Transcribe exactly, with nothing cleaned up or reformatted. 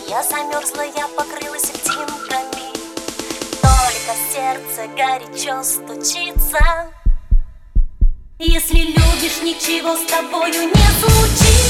Я замерзла, я покрылась льдинками, только сердце горячо стучится. Если любишь, ничего с тобою не случится.